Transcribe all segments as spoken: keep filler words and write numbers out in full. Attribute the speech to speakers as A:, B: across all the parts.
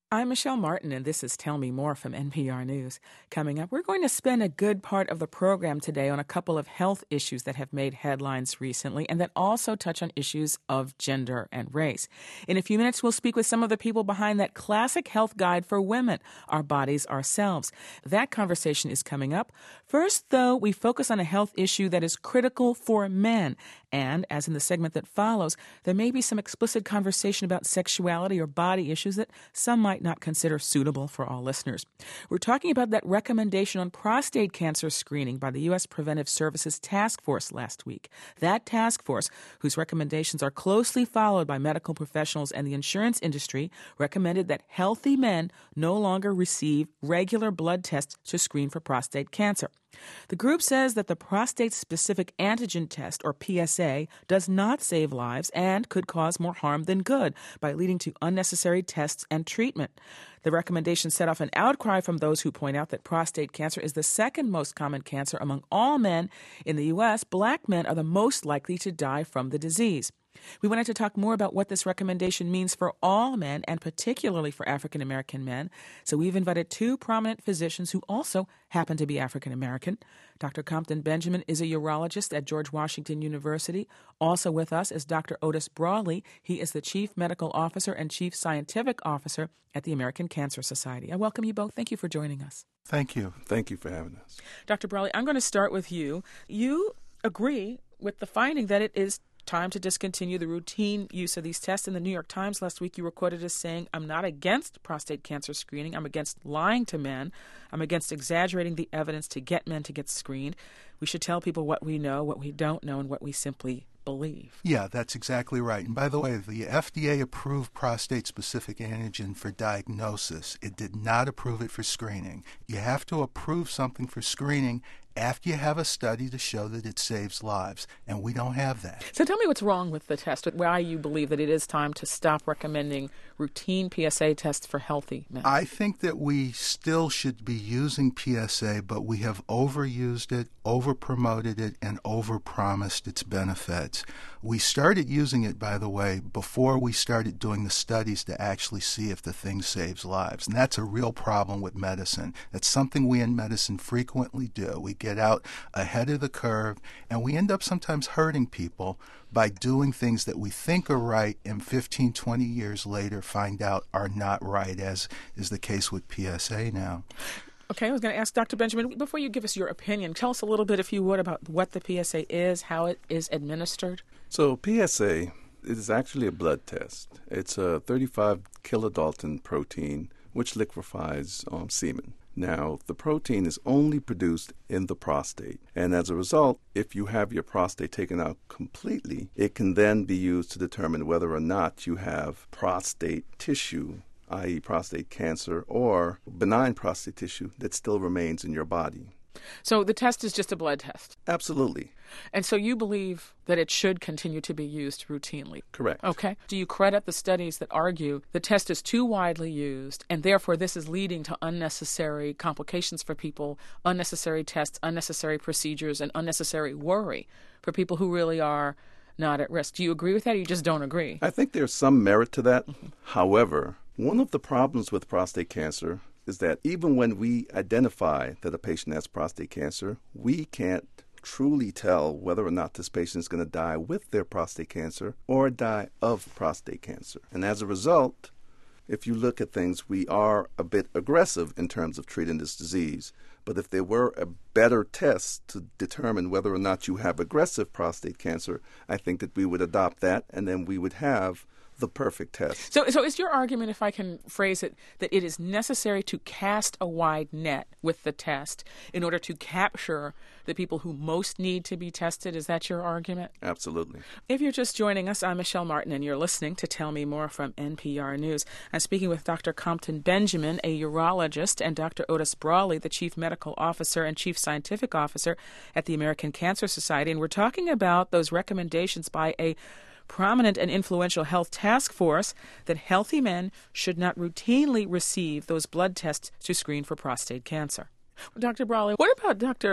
A: I'm Michelle Martin, and this is Tell Me More from N P R News. Coming up, we're going to spend a good part of the program today on a couple of health issues that have made headlines recently and that also touch on issues of gender and race. In a few minutes, we'll speak with some of the people behind that classic health guide for women, Our Bodies, Ourselves. That conversation is coming up. First, though, we focus on a health issue that is critical for men. And, as in the segment that follows, there may be some explicit conversation about sexuality or body issues that some might not consider suitable for all listeners. We're talking about that recommendation on prostate cancer screening by the U S Preventive Services Task Force last week. That task force, whose recommendations are closely followed by medical professionals and the insurance industry, recommended that healthy men no longer receive regular blood tests to screen for prostate cancer. The group says that the prostate-specific antigen test, or P S A, does not save lives and could cause more harm than good by leading to unnecessary tests and treatment. The recommendation set off an outcry from those who point out that prostate cancer is the second most common cancer among all men. In the U S, black men are the most likely to die from the disease. We wanted to talk more about what this recommendation means for all men and particularly for African American men. So we've invited two prominent physicians who also happen to be African American. Doctor Compton Benjamin is a urologist at George Washington University. Also with us is Doctor Otis Brawley. He is the Chief Medical Officer and Chief Scientific Officer at the American Cancer Society. I welcome you both. Thank you for joining us.
B: Thank you. Thank you for having us.
A: Doctor Brawley, I'm going to start with you. You agree with the finding that it is time to discontinue the routine use of these tests. In the New York Times last week, you were quoted as saying, "I'm not against prostate cancer screening. I'm against lying to men. I'm against exaggerating the evidence to get men to get screened. We should tell people what we know, what we don't know, and what we simply believe."
B: Yeah, that's exactly right. And by the way, the F D A approved prostate-specific antigen for diagnosis. It did not approve it for screening. You have to approve something for screening after you have a study to show that it saves lives, and we don't have that.
A: So tell me what's wrong with the test, why you believe that it is time to stop recommending routine P S A tests for healthy men.
B: I think that we still should be using P S A, but we have overused it, overpromoted it, and overpromised its benefits. We started using it, by the way, before we started doing the studies to actually see if the thing saves lives. And that's a real problem with medicine. That's something we in medicine frequently do. We get out ahead of the curve, and we end up sometimes hurting people by doing things that we think are right and fifteen, twenty years later find out are not right, as is the case with P S A now.
A: Okay, I was going to ask Doctor Benjamin, before you give us your opinion, tell us a little bit, if you would, about what the P S A is, how it is administered.
C: So P S A is actually a blood test. It's a thirty-five kilodalton protein which liquefies um, semen. Now, the protein is only produced in the prostate, and as a result, if you have your prostate taken out completely, it can then be used to determine whether or not you have prostate tissue, that is prostate cancer, or benign prostate tissue that still remains in your body.
A: So the test is just a blood test?
C: Absolutely.
A: And so you believe that it should continue to be used routinely?
C: Correct.
A: Okay. Do you credit the studies that argue the test is too widely used, and therefore this is leading to unnecessary complications for people, unnecessary tests, unnecessary procedures, and unnecessary worry for people who really are not at risk? Do you agree with that, or you just don't agree?
C: I think there's some merit to that. Mm-hmm. However, one of the problems with prostate cancer is that even when we identify that a patient has prostate cancer, we can't truly tell whether or not this patient is going to die with their prostate cancer or die of prostate cancer. And as a result, if you look at things, we are a bit aggressive in terms of treating this disease. But if there were a better test to determine whether or not you have aggressive prostate cancer, I think that we would adopt that, and then we would have the perfect test.
A: So so is your argument, if I can phrase it, that it is necessary to cast a wide net with the test in order to capture the people who most need to be tested? Is that your argument?
C: Absolutely.
A: If you're just joining us, I'm Michelle Martin, and you're listening to Tell Me More from N P R News. I'm speaking with Doctor Compton Benjamin, a urologist, and Doctor Otis Brawley, the Chief Medical Officer and Chief Scientific Officer at the American Cancer Society. And we're talking about those recommendations by a prominent and influential health task force that healthy men should not routinely receive those blood tests to screen for prostate cancer. Doctor Brawley, what about Doctor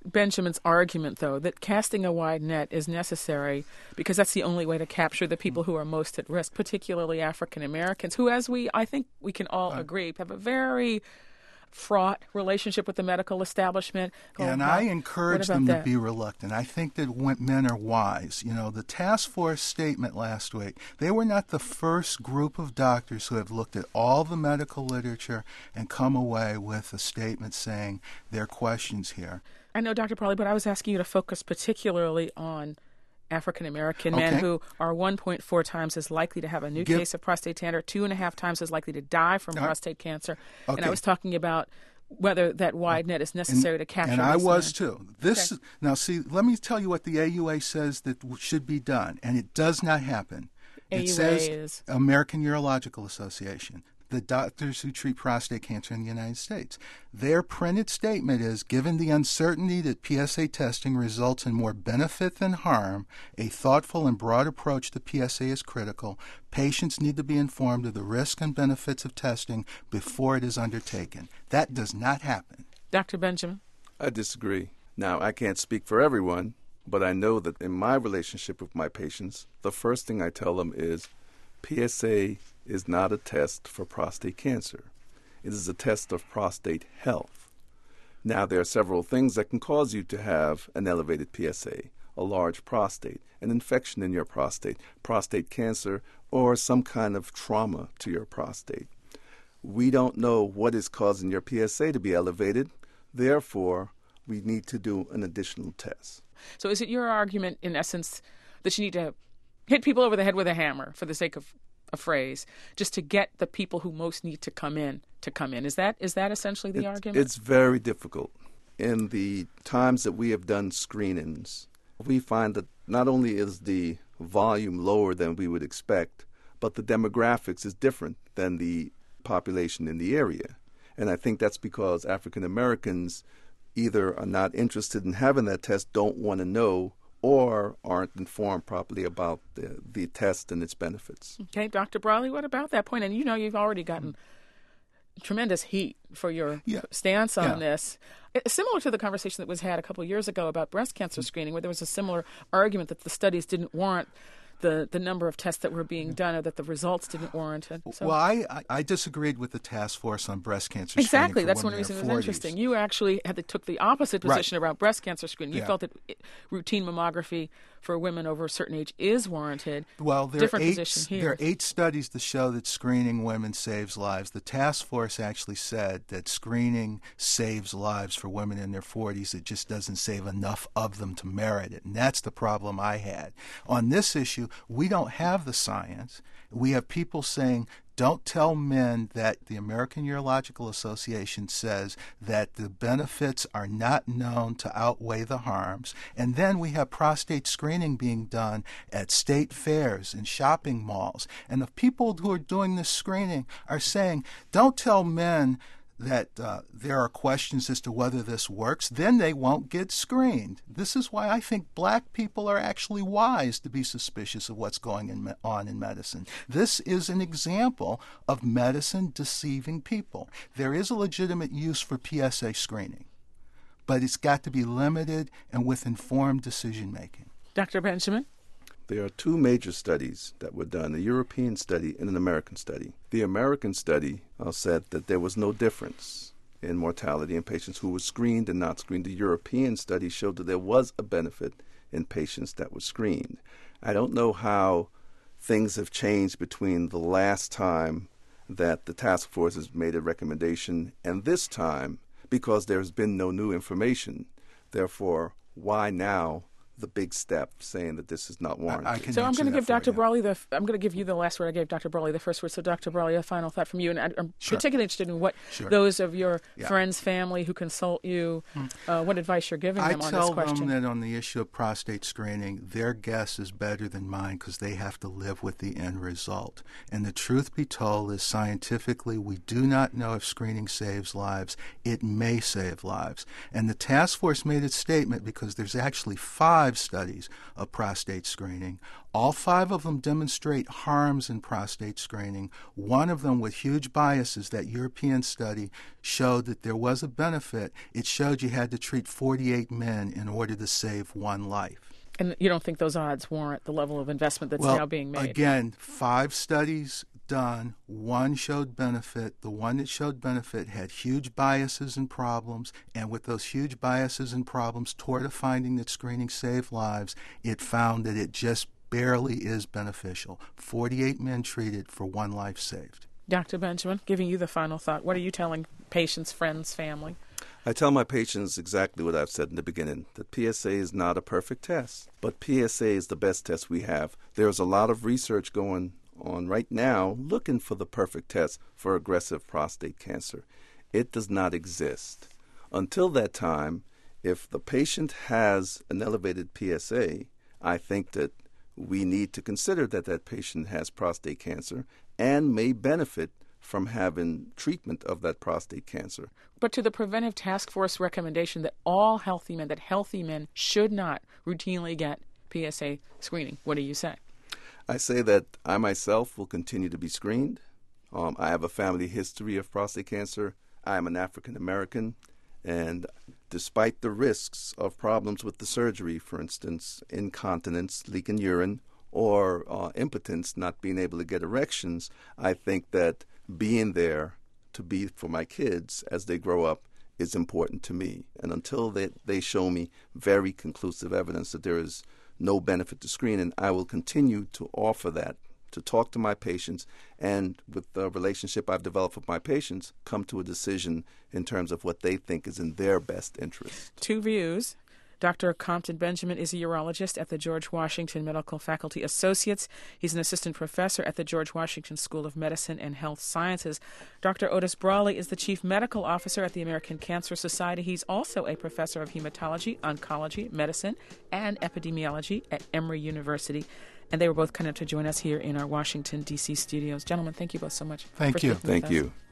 A: Benjamin's argument, though, that casting a wide net is necessary because that's the only way to capture the people who are most at risk, particularly African Americans, who, as we, I think we can all agree, have a very fraught relationship with the medical establishment.
B: And
A: oh,
B: I encourage them
A: that?
B: to be reluctant. I think that when men are wise. You know, the task force statement last week, they were not the first group of doctors who have looked at all the medical literature and come away with a statement saying there are questions here.
A: I know, Doctor Brawley, but I was asking you to focus particularly on African American
B: okay.
A: men who are one point four times as likely to have a new
B: Give,
A: case of prostate cancer, two and a half times as likely to die from
B: uh,
A: prostate cancer.
B: Okay.
A: And I was talking about whether that wide net is necessary
B: and,
A: to capture.
B: And I was
A: men.
B: too. This
A: okay.
B: Now, see, let me tell you what the A U A says that should be done, and it does not happen.
A: A U A
B: it says
A: is
B: American Urological Association, the doctors who treat prostate cancer in the United States. Their printed statement is, given the uncertainty that P S A testing results in more benefit than harm, a thoughtful and broad approach to P S A is critical. Patients need to be informed of the risks and benefits of testing before it is undertaken. That does not happen.
A: Doctor Benjamin?
C: I disagree. Now, I can't speak for everyone, but I know that in my relationship with my patients, the first thing I tell them is P S A is not a test for prostate cancer. It is a test of prostate health. Now, there are several things that can cause you to have an elevated P S A, a large prostate, an infection in your prostate, prostate cancer, or some kind of trauma to your prostate. We don't know what is causing your P S A to be elevated. Therefore, we need to do an additional test.
A: So is it your argument, in essence, that you need to hit people over the head with a hammer, for the sake of a phrase, just to get the people who most need to come in to come in? Is that is that essentially the
C: it's,
A: argument?
C: It's very difficult. In the times that we have done screenings, we find that not only is the volume lower than we would expect, but the demographics is different than the population in the area. And I think that's because African Americans either are not interested in having that test, don't want to know, or aren't informed properly about the, the test and its benefits.
A: Okay, Doctor Brawley, what about that point? And you know you've already gotten tremendous heat for your
B: yeah.
A: stance on
B: yeah.
A: this. It's similar to the conversation that was had a couple of years ago about breast cancer screening, where there was a similar argument that the studies didn't warrant the, the number of tests that were being done, or that the results didn't warrant it. So,
B: well, I, I, I disagreed with the task force on breast cancer
A: exactly.
B: screening.
A: That's
B: for
A: one
B: women
A: reason
B: in
A: it was
B: their
A: interesting. You actually had to, took the opposite position
B: right.
A: about breast cancer screening. You
B: yeah.
A: felt that it, routine mammography for women over a certain age is warranted.
B: Well, there
A: Different
B: are, eight,
A: position here.
B: there are eight studies to show that screening women saves lives. The task force actually said that screening saves lives for women in their forties. It just doesn't save enough of them to merit it. And that's the problem I had. On this issue, we don't have the science. We have people saying, don't tell men that the American Urological Association says that the benefits are not known to outweigh the harms. And then we have prostate screening being done at state fairs and shopping malls. And the people who are doing this screening are saying, don't tell men that uh, there are questions as to whether this works, then they won't get screened. This is why I think black people are actually wise to be suspicious of what's going in, on in medicine. This is an example of medicine deceiving people. There is a legitimate use for P S A screening, but it's got to be limited and with informed decision-making.
A: Doctor Benjamin?
C: There are two major studies that were done, a European study and an American study. The American study uh, said that there was no difference in mortality in patients who were screened and not screened. The European study showed that there was a benefit in patients that were screened. I don't know how things have changed between the last time that the task force has made a recommendation and this time, because there's been no new information. Therefore, why now the big step saying that this is not warranted?
B: I, I can
A: so I'm going to give Doctor
B: you.
A: Brawley the. I'm going to give you the last word. I gave Doctor Brawley the first word. So Doctor Brawley, a final thought from you. And I'm
B: sure.
A: particularly interested in what
B: sure.
A: those of your
B: yeah.
A: friends, family who consult you, hmm. uh, what advice you're giving
B: I
A: them on this question.
B: I tell them that on the issue of prostate screening, their guess is better than mine because they have to live with the end result. And the truth be told is scientifically, we do not know if screening saves lives. It may save lives. And the task force made its statement because there's actually five five studies of prostate screening. All five of them demonstrate harms in prostate screening. One of them with huge biases, that European study, showed that there was a benefit. It showed you had to treat forty-eight men in order to save one life.
A: And you don't think those odds warrant the level of investment that's
B: well,
A: now being made?
B: Again, five studies done. One showed benefit. The one that showed benefit had huge biases and problems, and with those huge biases and problems toward a finding that screening saved lives, it found that it just barely is beneficial. forty-eight men treated for one life saved.
A: Doctor Benjamin, giving you the final thought, what are you telling patients, friends, family?
C: I tell my patients exactly what I've said in the beginning, that P S A is not a perfect test, but P S A is the best test we have. There's a lot of research going on right now looking for the perfect test for aggressive prostate cancer. It does not exist. Until that time, if the patient has an elevated P S A, I think that we need to consider that that patient has prostate cancer and may benefit from having treatment of that prostate cancer.
A: But to the Preventive Task Force recommendation that all healthy men, that healthy men should not routinely get P S A screening, what do you say?
C: I say that I myself will continue to be screened. Um, I have a family history of prostate cancer. I am an African American, and despite the risks of problems with the surgery, for instance, incontinence, leaking urine, or uh, impotence, not being able to get erections, I think that being there to be for my kids as they grow up is important to me. And until they, they show me very conclusive evidence that there is no benefit to screening, I will continue to offer that, to talk to my patients, and with the relationship I've developed with my patients, come to a decision in terms of what they think is in their best interest.
A: Two views. Doctor Compton Benjamin is a urologist at the George Washington Medical Faculty Associates. He's an assistant professor at the George Washington School of Medicine and Health Sciences. Doctor Otis Brawley is the chief medical officer at the American Cancer Society. He's also a professor of hematology, oncology, medicine, and epidemiology at Emory University. And they were both kind enough to join us here in our Washington, D C studios. Gentlemen, thank you both so much.
B: Thank
A: for
B: you.
A: speaking with
C: Thank
A: us.
C: you.